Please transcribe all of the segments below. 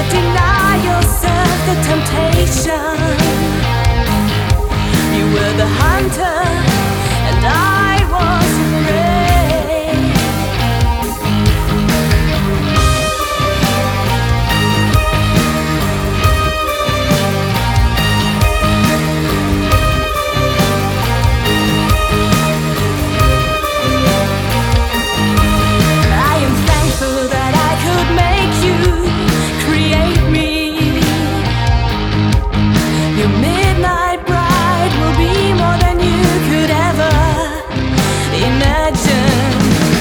deny yourself the temptation. You were the hunter, and I was the prey. I am thankful that I could make you create me. Your midnight bride will be more than you could ever imagine.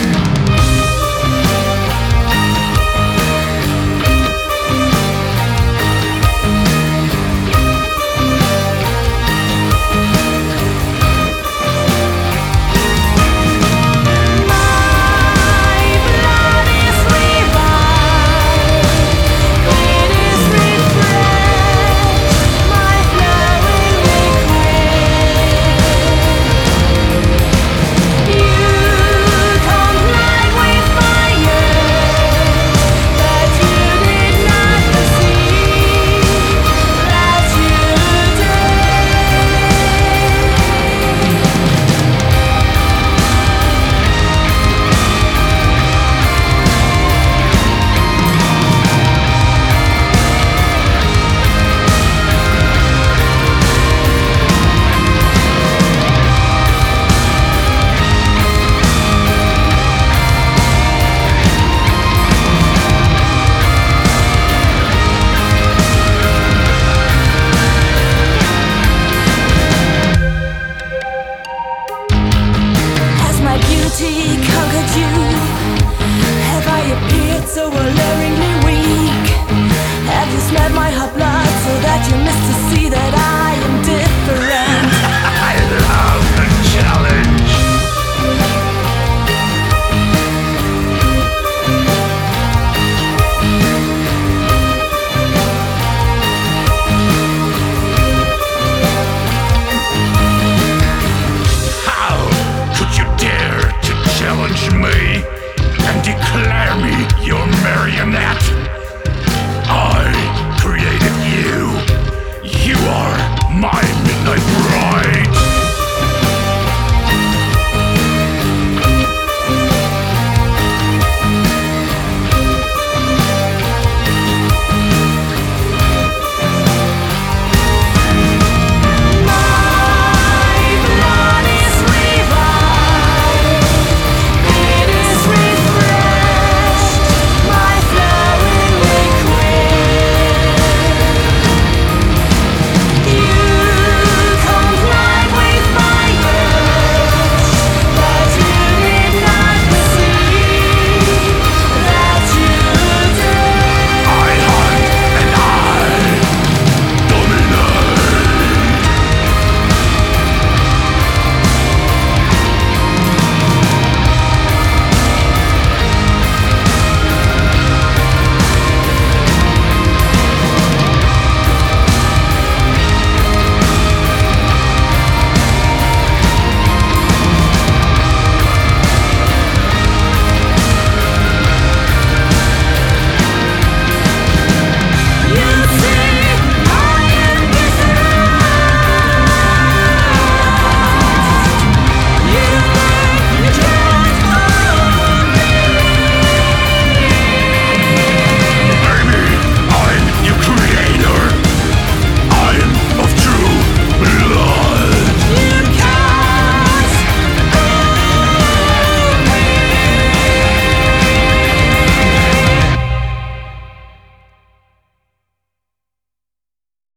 My blood is revived, it is refreshed, my flowing liquid. You comply with fire that you did not perceive, that you did. Has my beauty conquered you? Have I appeared so alluringly weak? Have you smelled my hot blood so that you missed to see that I